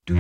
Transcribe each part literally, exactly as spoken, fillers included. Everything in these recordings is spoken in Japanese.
シ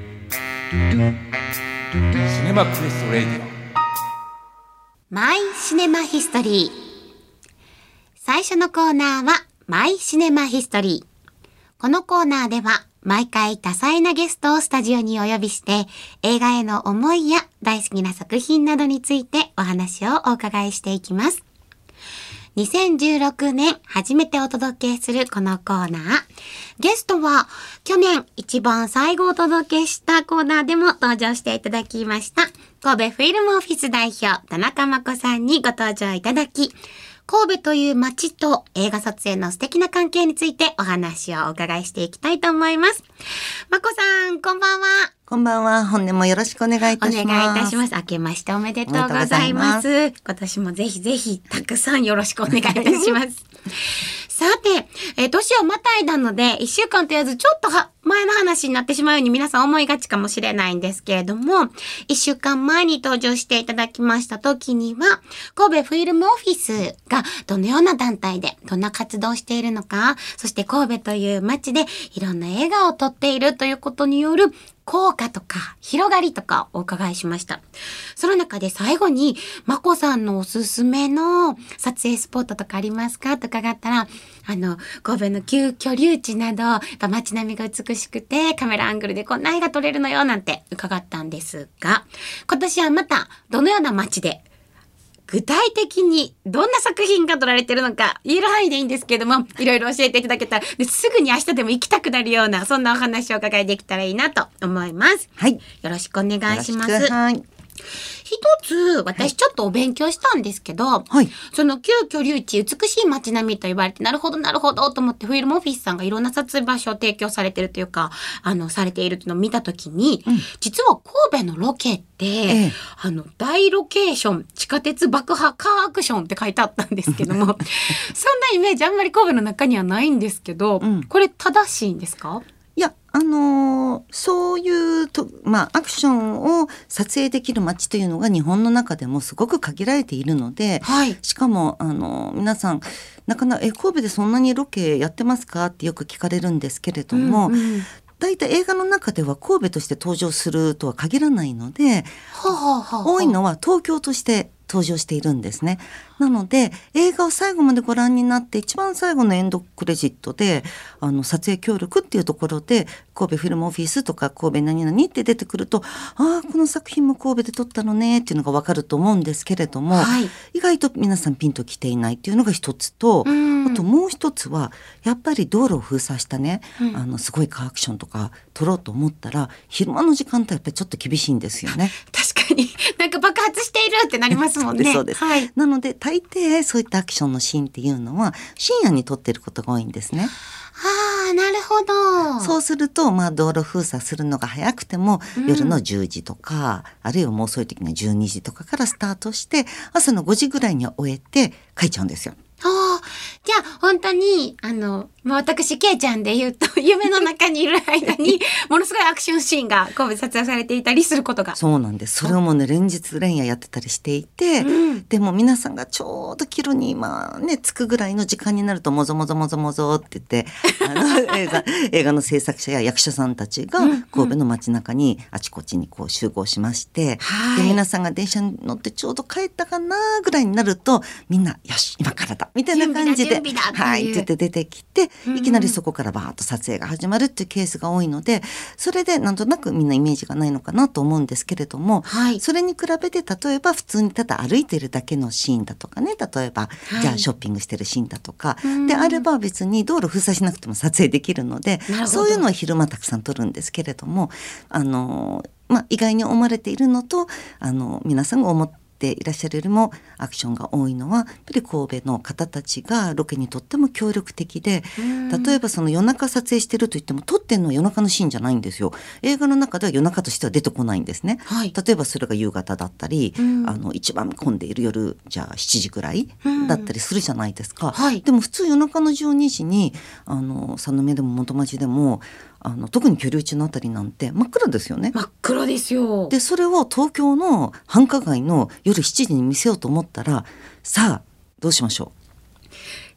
ネマクエストレディオマイシネマヒストリー。最初のコーナーはマイシネマヒストリー。このコーナーでは毎回多彩なゲストをスタジオにお呼びして映画への思いや大好きな作品などについてお話をお伺いしていきます。にせんじゅうろくねん初めてお届けするこのコーナー。ゲストは去年一番最後お届けしたコーナーでも登場していただきました神戸フィルムオフィス代表田中真子さんにご登場いただき、神戸という街と映画撮影の素敵な関係についてお話をお伺いしていきたいと思います。真子さん、こんばんは。 こんばんは。本年もよろしくお願いいたします。 お願いいたします。明けましておめでとうございます。今年もぜひぜひたくさんよろしくお願いいたします。さて、えー、年をまたいだのでいっしゅうかんと言わずちょっとは前の話になってしまうように皆さん思いがちかもしれないんですけれども、いっしゅうかんまえに登場していただきました時には神戸フィルムオフィスがどのような団体でどんな活動をしているのか、そして神戸という街でいろんな映画を撮っているということによる効果とか広がりとかお伺いしました。その中で最後にまこさんのおすすめの撮影スポットとかありますかと伺ったら、あの神戸の旧居留地などやっぱ街並みが美しくてカメラアングルでこんな絵が撮れるのよなんて伺ったんですが、今年はまたどのような街で具体的にどんな作品が撮られてるのか言える範囲でいいんですけども、いろいろ教えていただけたらですぐに明日でも行きたくなるようなそんなお話をお伺いできたらいいなと思います。 はい、 よろしくお願いします。 よろしく。はい。 一つ私ちょっとお勉強したんですけど、 はい、 その旧居留地美しい街並みと言われて、なるほどなるほどと思ってフィルムオフィスさんがいろんな撮影場所を提供されてるというかあのされているというのを見たときに、うん、実は神戸のロケって、ええ、あの大ロケーション地下鉄爆破カーアクションって書いてあったんですけどもそんなイメージあんまり神戸の中にはないんですけど、うん、これ正しいんですか？ いや、あのー、そういうと、まあ、アクションを撮影できる街というのが日本の中でもすごく限られているので、はい、しかも、あのー、皆さんなかなかえ神戸でそんなにロケやってますかってよく聞かれるんですけれども、うんうん、だいたい映画の中では神戸として登場するとは限らないので、はあはあはあ、多いのは東京として登場しているんですね。なので映画を最後までご覧になって一番最後のエンドクレジットであの撮影協力っていうところで神戸フィルムオフィスとか神戸何々って出てくると、ああこの作品も神戸で撮ったのねっていうのがわかると思うんですけれども、はい、意外と皆さんピンときていないっていうのが一つと、あともう一つはやっぱり道路を封鎖したね、うん、あのすごいカーアクションとか撮ろうと思ったら昼間の時間帯やっぱりちょっと厳しいんですよね。 確かになんか爆発しているってなりますもんね。 そうです、はい、なので大抵そういったアクションのシーンっていうのは深夜に撮ってることが多いんですね。 ああ、なるほど。 そうすると、まあ、道路封鎖するのが早くても、うん、夜のじゅうじとかあるいはもう遅い時にはじゅうにじとかからスタートして朝のごじぐらいには終えて帰っちゃうんですよ。 あ、じゃあ本当にあの、まあ、私ケイちゃんで言うと夢の中にいる間にものすごいアクションシーンが神戸で撮影されていたりすることが。 そうなんです。それをもうね連日連夜やってたりしていて、うん、でも皆さんがちょうど帰路に今ね着くぐらいの時間になるともぞもぞもぞもぞって言ってあの映画、映画の制作者や役者さんたちが神戸の街中にあちこちにこう集合しまして、うんうん、で皆さんが電車に乗ってちょうど帰ったかなぐらいになるとみんなよし今からだみたいな感じではいって言って出てきて、いきなりそこからバーッと撮影が始まるっていうケースが多いので、それでなんとなくみんなイメージがないのかなと思うんですけれども、はい、それに比べて例えば普通にただ歩いてるだけのシーンだとかね、例えば、はい、じゃあショッピングしてるシーンだとかであれば別に道路封鎖しなくても撮影できるので、そういうのは昼間たくさん撮るんですけれども、あの、まあ、意外に思われているのとあの皆さんが思っていらっしゃるよりもアクションが多いのはやっぱり神戸の方たちがロケにとっても協力的で、例えばその夜中撮影してるといっても撮ってんのは夜中のシーンじゃないんですよ。映画の中では夜中としては出てこないんですね、はい、例えばそれが夕方だったり、あの一番混んでいる夜じゃあしちじぐらいだったりするじゃないですか、はい、でも普通夜中のじゅうにじにあの佐野目でも元町でもあの特に居留地のあたりなんて真っ暗ですよね。 真っ暗ですよ。 でそれを東京の繁華街の夜しちじに見せようと思ったらさあどうしましょう。 し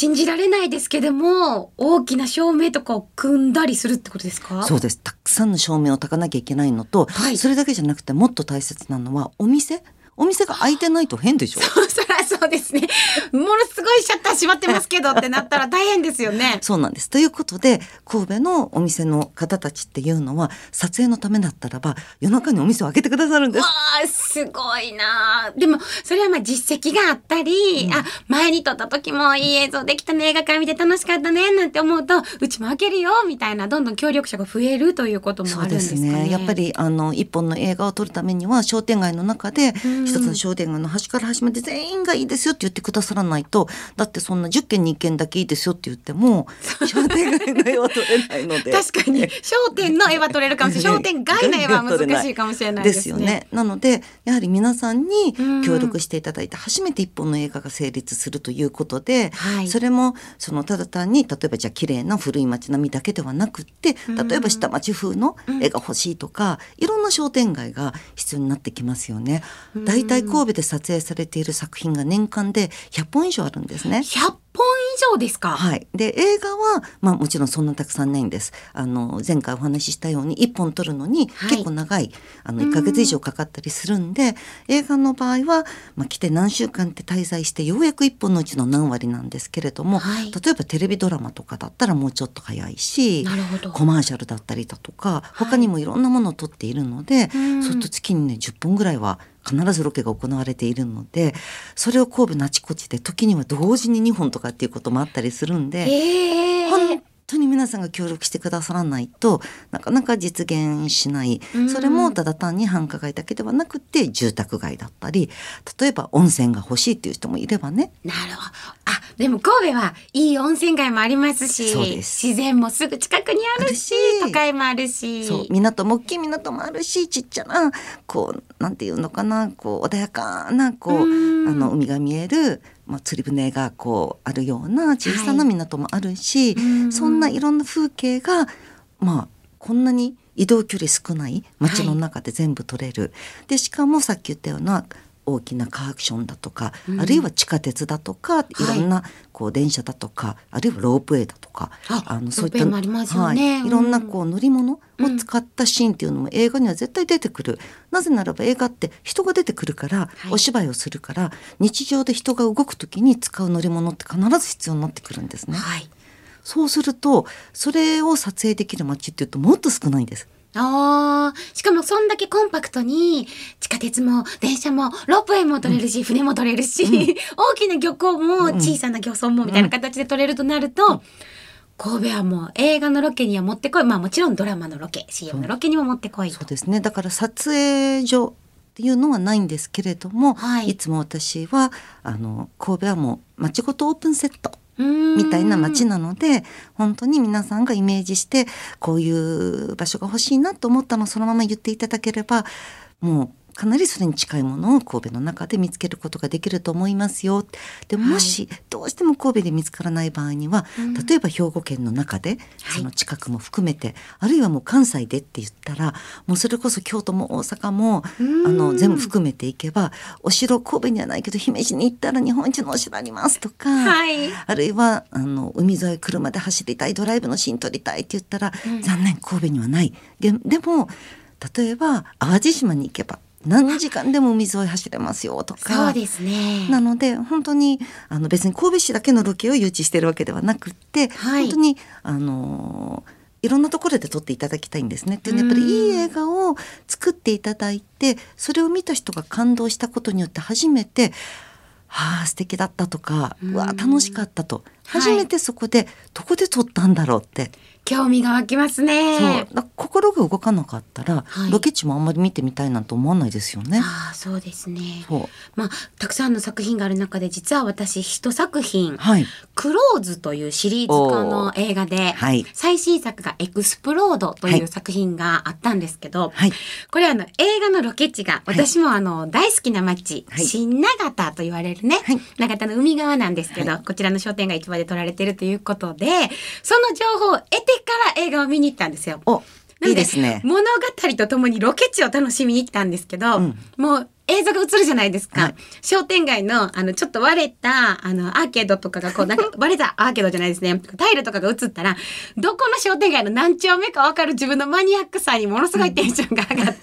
信じられないですけども、大きな照明とかを組んだりするってことですか？ そうです。たくさんの照明を焚かなきゃいけないのと、はい、それだけじゃなくてもっと大切なのはお店お店が開いてないと変でしょ。 そう、そりゃそうですね。ものすごいシャッター閉まってますけどってなったら大変ですよね。 そうなんです。ということで神戸のお店の方たちっていうのは撮影のためだったらば夜中にお店を開けてくださるんです。 わー、すごいな。でもそれはまあ実績があったり、うん、あ、前に撮った時もいい映像できたね、映画館見て楽しかったねなんて思うと、うちも開けるよみたいな、どんどん協力者が増えるということもあるんですかね。 そうですね。やっぱりあの一本の映画を撮るためには商店街の中で、うん、一つの商店街の端から端まで全員がいいですよって言ってくださらないと、だってそんなじゅっけんにいっけんだけいいですよって言っても商店街の絵は撮れないので確かに商店の絵は撮れるかもしれない商店街の絵は難しいかもしれないですね。 ですよね。なのでやはり皆さんに協力していただいて初めて一本の映画が成立するということで、はい、それもそのただ単に例えばじゃあ綺麗な古い街並みだけではなくって、例えば下町風の絵が欲しいとか、いろんな商店街が必要になってきますよね。だいたい神戸で撮影されている作品が年間でひゃっぽん以上あるんですね。 ひゃっぽん以上ですか？ はい。で映画は、まあ、もちろんそんなたくさんないんです。あの前回お話ししたようにいっぽん撮るのに結構長い、はい、あのいっかげつ以上かかったりするんで、映画の場合は、まあ、来て何週間って滞在してようやくいっぽんのうちの何割なんですけれども、はい、例えばテレビドラマとかだったらもうちょっと早いし、 なるほど、 コマーシャルだったりだとか他にもいろんなものを撮っているので、はい、そうすると月にねじゅっぽんぐらいは必ずロケが行われているので、それを神戸のあちこちで時には同時ににほんとかっていうこともあったりするんで、 えー、 本当に皆さんが協力してくださらないとなかなか実現しない。それもただ単に繁華街だけではなくて住宅街だったり、例えば温泉が欲しいっていう人もいればね。 なるほど。あ、でも神戸はいい温泉街もありますし、 そうです。 自然もすぐ近くにあるし、都会もあるし、 そう、港も大きい港もあるし、ちっちゃなこうなんていうのかな、こう穏やかなこう、あの海が見える、まあ、釣り船がこうあるような小さな港もあるし、はい、そんないろんな風景が、まあ、こんなに移動距離少ない街の中で全部撮れる、はい、でしかもさっき言ったような大きなカーアクションだとか、うん、あるいは地下鉄だとか、いろんなこう電車だとか、はい、あるいはロープウェイだとか、 あのそういったロープウェイもありますよね、 はい、いろんなこう乗り物を使ったシーンっていうのも映画には絶対出てくる、うん、なぜならば映画って人が出てくるから、はい、お芝居をするから日常で人が動くときに使う乗り物って必ず必要になってくるんですね、はい、そうするとそれを撮影できる街っていうともっと少ないんです。 あー、しかもそんだけコンパクトに地下鉄も電車もロープウェイも取れるし、うん、船も取れるし、うん、大きな漁港も小さな漁村もみたいな形で取れるとなると、うん、神戸はもう映画のロケにはもってこい、まあもちろんドラマのロケ シーエム のロケにももってこいと。 そうですね。だから撮影所っていうのはないんですけれども、はい、いつも私はあの神戸はもう街ごとオープンセットみたいな街なので、本当に皆さんがイメージしてこういう場所が欲しいなと思ったのをそのまま言っていただければ、もうかなりそれに近いものを神戸の中で見つけることができると思いますよ。でもしどうしても神戸で見つからない場合には、はい、例えば兵庫県の中でその近くも含めて、はい、あるいはもう関西でって言ったらもうそれこそ京都も大阪もあの全部含めていけば、お城神戸にはないけど姫路に行ったら日本一のお城ありますとか、はい、あるいはあの海沿い車で走りたい、ドライブのシーン撮りたいって言ったら、うん、残念神戸にはない。で、でも例えば淡路島に行けば何時間でも海沿い走れますよとか。 そうですね。 なので本当にあの別に神戸市だけのロケを誘致してるわけではなくって、はい、本当にあのいろんなところで撮っていただきたいんですね。っていうのはやっぱりいい映画を作っていただいて、それを見た人が感動したことによって初めて、はあ素敵だったとか、うわ楽しかったと、初めてそこで、はい、どこで撮ったんだろうって興味が湧きますね。 そうだ、心が動かなかったら、はい、ロケ地もあんまり見てみたいなんて思わないですよね。 あ、そうですね。 そう、 まあ、たくさんの作品がある中で実は私一作品、 はい、 クローズというシリーズ化の映画で、はい、最新作がエクスプロードという作品があったんですけど、はい、これあの映画のロケ地が私もあの大好きな町、はい、新長田と言われるね、はい、長田の海側なんですけど、はい、こちらの商店街市場で撮られているということで、その情報を得てから映画を見に行ったんですよ。 いいですね。 物語とともにロケ地を楽しみに来たんですけど、うん、もう映像が映るじゃないですか。はい、商店街の、あの、ちょっと割れた、あの、アーケードとかがこう、なんか割れたアーケードじゃないですね。タイルとかが映ったら、どこの商店街の何丁目か分かる自分のマニアックさにものすごいテンションが上がって、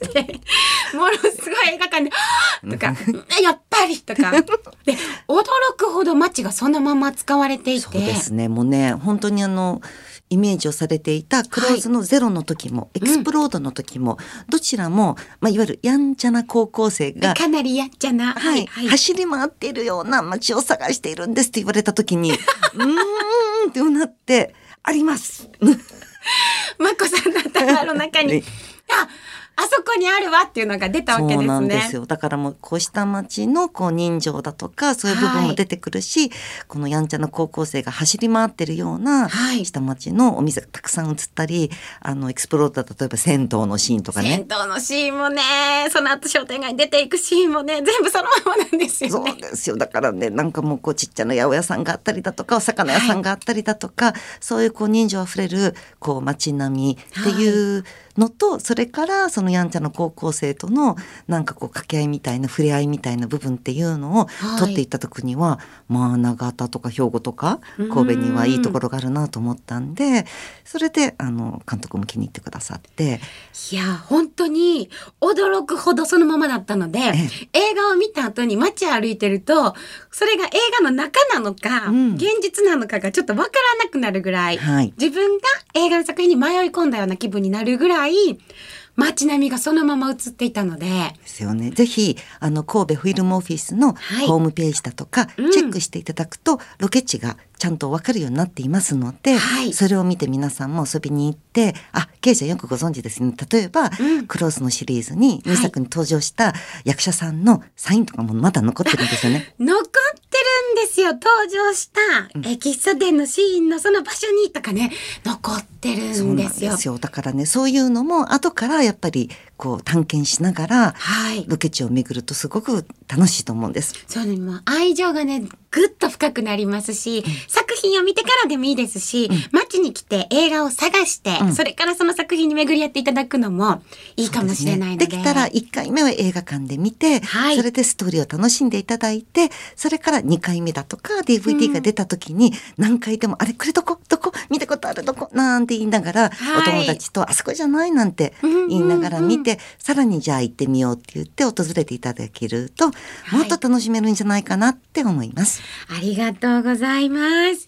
ものすごい映画館で、とか、やっぱりとか。で、驚くほど街がそのまま使われていて。 そうですね。もうね、本当にあの、イメージをされていたクローズのゼロの時も、はい、エクスプロードの時も、うん、どちらも、まあ、いわゆるやんちゃな高校生がかなりやんちゃな、 はいはい、走り回っているような街を探しているんですって言われた時にうーんってなってありますまこさんの頭の中にああそこにあるわっていうのが出たわけですね。 そうなんですよ。だからもうこうした街のこう人情だとかそういう部分も出てくるし、はい、このやんちゃな高校生が走り回ってるような下町のお店がたくさん映ったり、あのエクスプローダー例えば銭湯のシーンとかね。 銭湯のシーンもね、その後商店街に出ていくシーンもね、全部そのままなんですよね。 そうですよ。だからね、なんかもうこうちっちゃな八百屋さんがあったりだとかお魚屋さんがあったりだとか、はい、そういうこう人情あふれるこう街並みっていうのと、はい、それからそのやんちゃな高校生とのなんかこう掛け合いみたいな触れ合いみたいな部分っていうのを取っていった時には、はい、まあ長田とか兵庫とか神戸にはいいところがあるなと思ったんで、それであの監督も気に入ってくださって、 いや本当に驚くほどそのままだったので、映画を見た後に街歩いてるとそれが映画の中なのか、うん、現実なのかがちょっとわからなくなるぐらい、はい、自分が映画の作品に迷い込んだような気分になるぐらい街並みがそのまま映っていたので。 ですよね。ぜひあの神戸フィルムオフィスのホームページだとか、はい、チェックしていただくと、うん、ロケ地がちゃんと分かるようになっていますので、はい、それを見て皆さんも遊びに行って、あ、ケイちゃんよくご存知ですね。例えば、うん、クローズのシリーズににさくに登場した役者さんのサインとかもまだ残ってるんですよね。 残ってるんですよ。登場した、うん、え喫茶店のシーンのその場所にとかね、残ってるんですよ。そうなんですよ。 だからね、そういうのも後からやっぱりこう探検しながら、はい、ロケ地を巡るとすごく楽しいと思うんです。 そうね、もう愛情がねぐっと深くなりますし、うん、作品を見てからでもいいですし、うん、街に来て映画を探して、うん、それからその作品に巡り合っていただくのもいいかもしれないので、 で, ね、できたらいっかいめは映画館で見て、はい、それでストーリーを楽しんでいただいて、それからにかいめだとか ディーブイディー が出た時に何回でも、うん、あれこれどこどこ見たことあるどこなんて言いながら、はい、お友達とあそこじゃないなんて言いながら見て、うんうんうん、さらにじゃあ行ってみようって言って訪れていただけると、はい、もっと楽しめるんじゃないかなって思います。 ありがとうございます。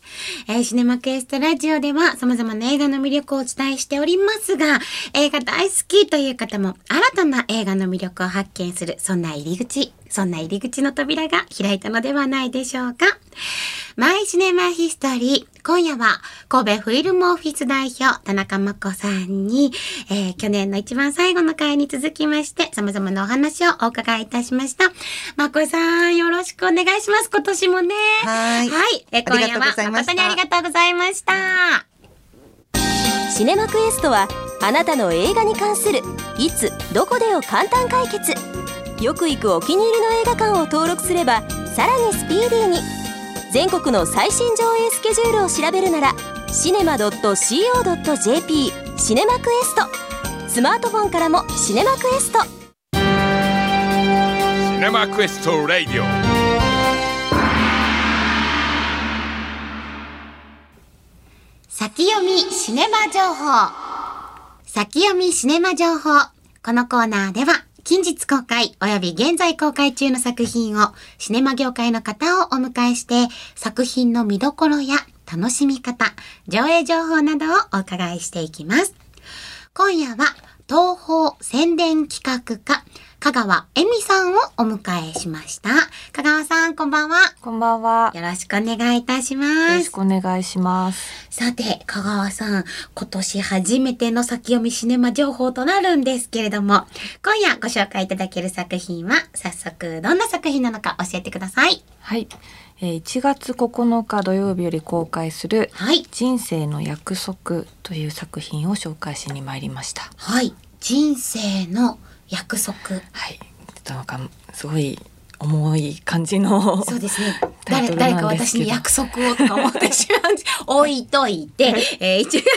えー、シネマクエストラジオでは様々な映画の魅力をお伝えしておりますが、映画大好きという方も新たな映画の魅力を発見する、そんな入り口、そんな入り口の扉が開いたのではないでしょうか。マイシネマヒストリー、今夜は神戸フィルムオフィス代表田中真子さんに、えー、去年の一番最後の回に続きまして様々なお話をお伺いいたしました。真子さんよろしくお願いします。今年もね。 はい。 はい。えー、今夜は誠にありがとうございました。 シネマクエストはあなたの映画に関するいつどこでを簡単解決。よく行くお気に入りの映画館を登録すればさらにスピーディーに。全国の最新上映スケジュールを調べるならシネマ ドットシーオードットジェーピー シネマクエスト。スマートフォンからもシネマクエスト。 シネマクエストラディオ。 先読みシネマ情報。先読みシネマ情報。このコーナーでは近日公開および現在公開中の作品をシネマ業界の方をお迎えして作品の見どころや楽しみ方、上映情報などをお伺いしていきます。今夜は東宝宣伝企画課香川恵美さんをお迎えしました。香川さんこんばんは。 こんばんは。 よろしくお願いいたします。 よろしくお願いします。 さて香川さん、今年初めての先読みシネマ情報となるんですけれども、今夜ご紹介いただける作品は早速どんな作品なのか教えてください。 はい、えー、いちがつここのか土曜日より公開する、はい、人生の約束という作品を紹介しに参りました。 はい、人生の約束。 はい、なんかすごい重い感じのそうですね。誰, 誰か私に約束をとか思ってしまうんです置いといて、えー、いちがつここ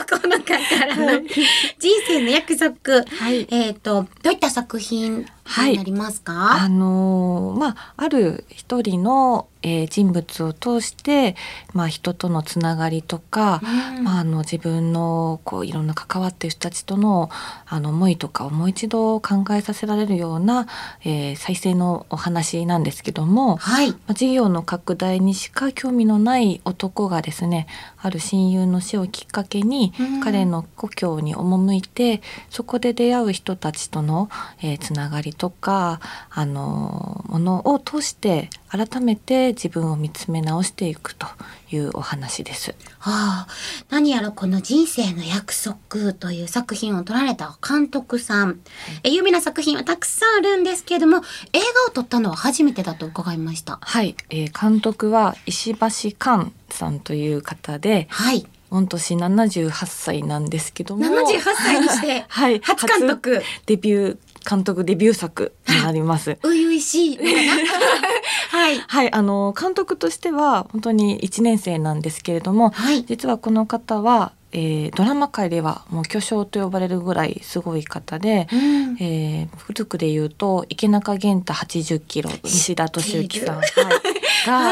このかからの人生の約束、 はい、 えっ、ー、とどういった作品になりますか？ はい、あのー、まあある一人の、えー、人物を通して、まあ、人とのつながりとか、うん、まあ、あの自分のこういろんな関わっている人たちとのあの思いとかをもう一度考えさせられるような、えー、再生のお話なんですけども、はい、まあ、事業の拡大にしか興味のない男がですね、ある親友の死をきっかけに、うん、彼の故郷に赴いて、そこで出会う人たちとの、えー、つながりとかあのものを通して改めて自分を見つめ直していくというお話です。 はあ、何やらこの人生の約束という作品を撮られた監督さん、え有名な作品はたくさんあるんですけれども、映画を撮ったのは初めてだと伺いました。 はい、えー、監督は石橋寛さんという方で、はい、御年ななじゅうはっさいなんですけども、 ななじゅうはっさいにして初監督、はい、 デビュー監督デビュー作になります。 初々しいのかなはい、 はい、あの監督としては本当にいちねん生なんですけれども、はい、実はこの方は、えー、ドラマ界ではもう巨匠と呼ばれるぐらいすごい方で、うん、えー、古くで言うと池中玄太はちじゅっキロ、西田敏行さん、はい、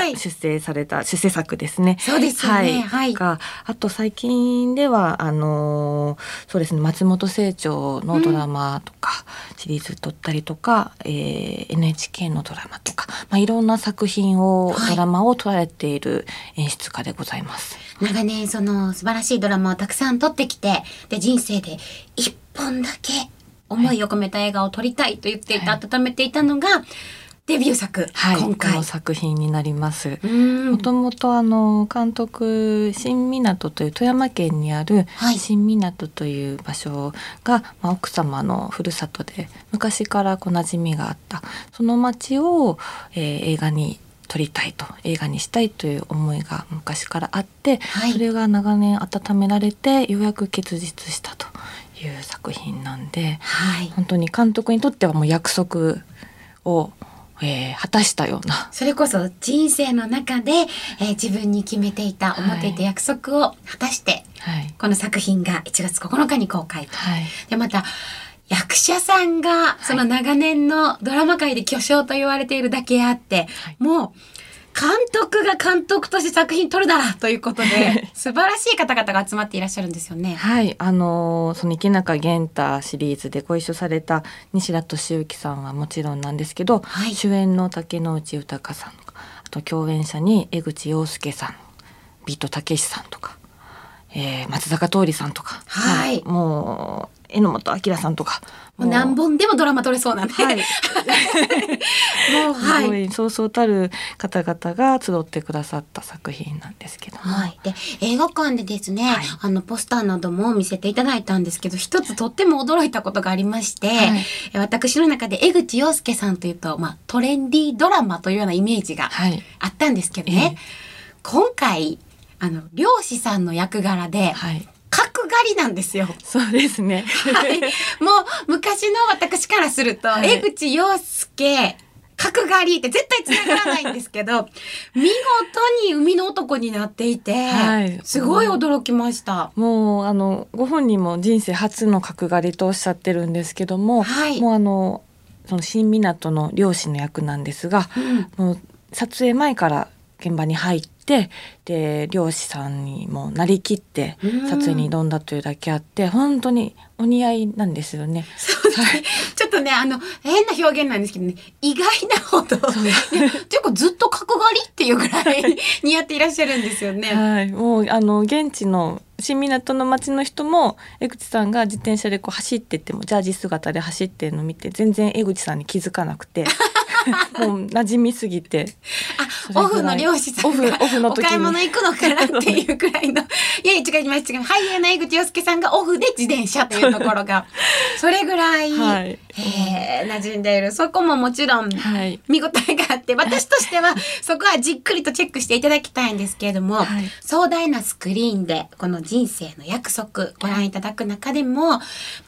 が出世された出世作ですね。 そうですよね。はい。 があと最近ではあのー、そうですね、松本清張のドラマとか、うん、シリーズ撮ったりとか、えー、エヌエイチケー のドラマとか、まあ、いろんな作品を、はい、ドラマを撮られている演出家でございます。 長年その素晴らしいドラマをたくさん撮ってきて、で人生で一本だけ思いを込めた映画を撮りたいと言っていた、はい、温めていたのがデビュー作、 はい、 今回この作品になります。もともとあの監督新湊という富山県にある新湊という場所が、まあ、奥様のふるさとで昔からこう馴染みがあったその町を、えー、映画に撮りたいと映画にしたいという思いが昔からあって、はい、それが長年温められてようやく結実したという作品なんで、はい、本当に監督にとってはもう約束をえー、果たしたような、 それこそ人生の中で、えー、自分に決めていた、はい、思っていた約束を果たして、はい、この作品がいちがつここのかに公開と、はい、でまた役者さんがその長年のドラマ界で巨匠と言われているだけあって、はい、もう監督が監督として作品撮るならということで素晴らしい方々が集まっていらっしゃるんですよね。 はい、あのー、その池中玄太シリーズでご一緒された西田敏行さんはもちろんなんですけど、はい、主演の竹野内豊さんとか、あと共演者に江口洋介さん、ビートたけしさんとか、えー、松坂桃李さんとか、はい、もう榎本明さんとか、 もう何本でもドラマ撮れそうなんで、はい、もう、はい、すごいそうそうたる方々が集ってくださった作品なんですけども、 はい、で映画館でですね、はい、あのポスターなども見せていただいたんですけど、一つとっても驚いたことがありまして、はい、私の中で江口洋介さんというと、まあ、トレンディードラマというようなイメージがあったんですけどね、はい、今回あの漁師さんの役柄で、はい、角刈りなんですよ。 そうですね、 はい、もう昔の私からすると、はい、江口洋介角刈りって絶対つながらないんですけど見事に海の男になっていて、はい、すごい驚きました。 もうあのご本人も人生初の角刈りとおっしゃってるんですけども、はい、もうあのその新湊の漁師の役なんですが、うん、もう撮影前から現場に入ってで漁師さんにもなりきって撮影に挑んだというだけあって、うん、本当にお似合いなんですよね。 そうですねちょっとねあの変な表現なんですけどね、意外なほど結構ずっと角刈りっていうぐらい似合っていらっしゃるんですよね。 はい、もうあの現地の新湊の町の人も江口さんが自転車でこう走ってってもジャージ姿で走ってるのを見て全然江口さんに気づかなくてもう馴染みすぎてあオフの漁師さんがオフの時にお買い物行くのかなっていうくらいのいやいや違います違います俳優の江口洋介さんがオフで自転車というところがそれぐらい、はい、えー、馴染んでいる。そこももちろん見応えがあって、はい、私としてはそこはじっくりとチェックしていただきたいんですけれども、はい、壮大なスクリーンでこの人生の約束ご覧いただく中でももう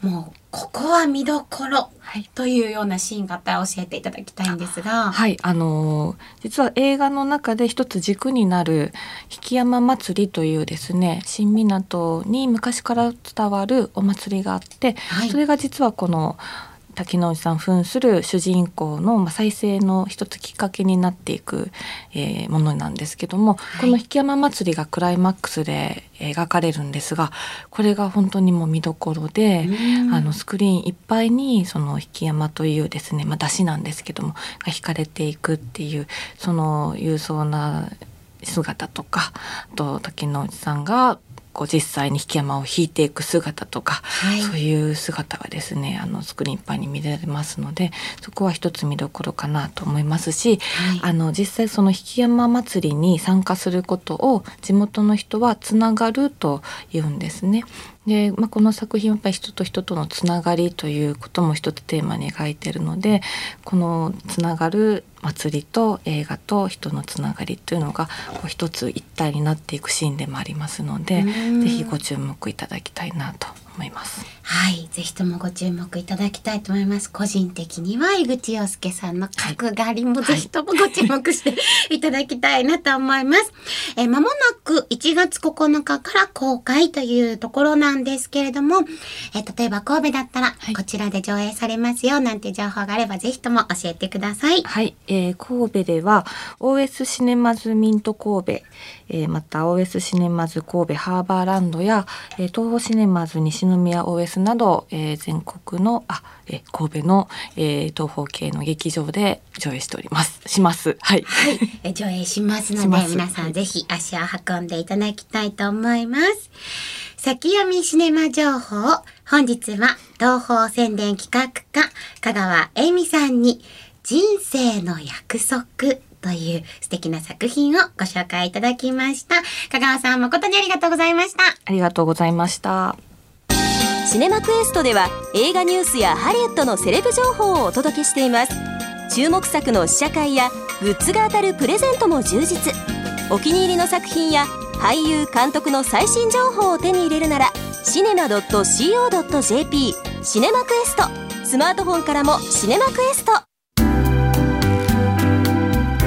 ここは見どころはいというようなシーンがあったら教えていただきたいんですが、 はい、あのー実は映画の中で一つ軸になる曳山祭りというですね、新湊に昔から伝わるお祭りがあって、 はい、 それが実はこの滝之内さん扮する主人公のまあ再生の一つきっかけになっていく、えーものなんですけども、 はい、 この曳山祭りがクライマックスで描かれるんですが、これが本当にもう見どころで、あのスクリーンいっぱいにその曳山というですね、まあ、出汁なんですけどもが引かれていくっていう、その勇壮な姿とか、あと滝之内さんがこう実際に曳山を引いていく姿とか、 はい、 そういう姿がですね、あのスクリーンいっぱいに見られますので、そこは一つ見どころかなと思いますし、 はい、 あの実際その曳山祭りに参加することを地元の人はつながると言うんですね。で、まあ、この作品はやっぱり人と人とのつながりということも一つテーマに描いているので、このつながる祭りと映画と人のつながりというのがこう一つ一体になっていくシーンでもありますので、ぜひご注目いただきたいなと思います。 はい、ぜひともご注目いただきたいと思います。個人的には井口洋介さんの角刈りもぜひともご注目していただきたいなと思います。えー、間もなくいちがつここのかから公開というところなんですけれども、えー、例えば神戸だったらこちらで上映されますよなんて情報があればぜひとも教えてください。 はい、えー、神戸では オーエス シネマズミント神戸、えー、また オーエス シネマズ神戸ハーバーランドや、えー、東宝シネマズ西宮 オーエス など、えー、全国のあ、えー、神戸の、えー、東宝系の劇場で上映しておりますしますはい、 はい、え上映しますので皆さんぜひ足を運んでいただきたいと思います。先読みシネマ情報、本日は東宝宣伝企画課香川恵美さんに人生の約束という素敵な作品をご紹介いただきました。香川さん誠にありがとうございました。 ありがとうございました。 シネマクエストでは映画ニュースやハリウッドのセレブ情報をお届けしています。注目作の試写会やグッズが当たるプレゼントも充実。お気に入りの作品や俳優監督の最新情報を手に入れるならシネマ ドット シーオー ドット ジェーピー シネマクエスト、スマートフォンからもシネマクエスト。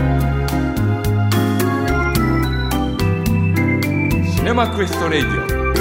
シネマクエストレイディオ